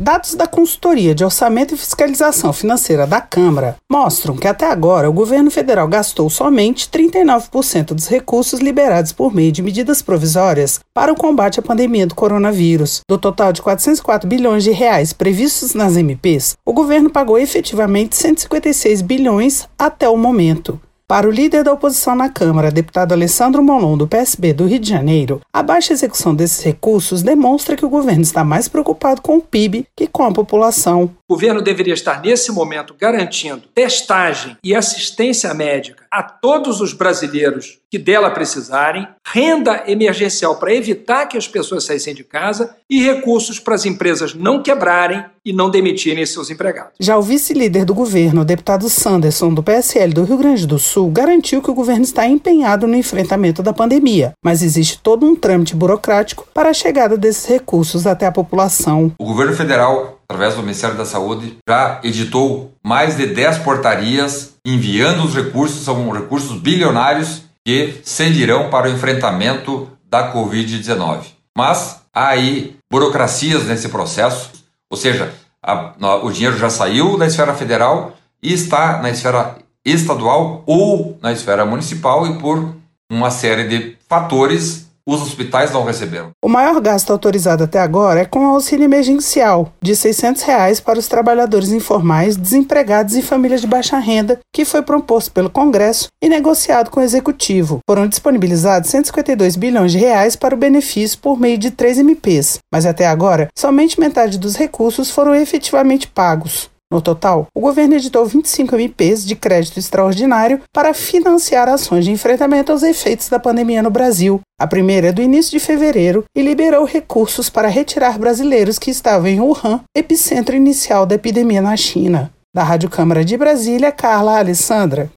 Dados da Consultoria de Orçamento e Fiscalização Financeira da Câmara mostram que até agora o governo federal gastou somente 39% dos recursos liberados por meio de medidas provisórias para o combate à pandemia do coronavírus. Do total de 404 bilhões de reais previstos nas MPs, o governo pagou efetivamente 156 bilhões até o momento. Para o líder da oposição na Câmara, deputado Alessandro Molon, do PSB do Rio de Janeiro, a baixa execução desses recursos demonstra que o governo está mais preocupado com o PIB que com a população. O governo deveria estar, nesse momento, garantindo testagem e assistência médica a todos os brasileiros que dela precisarem, renda emergencial para evitar que as pessoas saíssem de casa e recursos para as empresas não quebrarem e não demitirem seus empregados. Já o vice-líder do governo, o deputado Sanderson, do PSL do Rio Grande do Sul, garantiu que o governo está empenhado no enfrentamento da pandemia, mas existe todo um trâmite burocrático para a chegada desses recursos até a população. O governo federal, através do Ministério da Saúde, já editou mais de 10 portarias enviando os recursos, são recursos bilionários que servirão para o enfrentamento da Covid-19. Mas há aí burocracias nesse processo, ou seja, o dinheiro já saiu da esfera federal e está na esfera estadual ou na esfera municipal e por uma série de fatores os hospitais não receberam. O maior gasto autorizado até agora é com o auxílio emergencial, de R$ 600 para os trabalhadores informais, desempregados e famílias de baixa renda, que foi proposto pelo Congresso e negociado com o Executivo. Foram disponibilizados 152 bilhões de reais para o benefício por meio de 3 MPs, mas até agora, somente metade dos recursos foram efetivamente pagos. No total, o governo editou 25 MPs de crédito extraordinário para financiar ações de enfrentamento aos efeitos da pandemia no Brasil. A primeira é do início de fevereiro e liberou recursos para retirar brasileiros que estavam em Wuhan, epicentro inicial da epidemia na China. Da Rádio Câmara de Brasília, Carla Alessandra.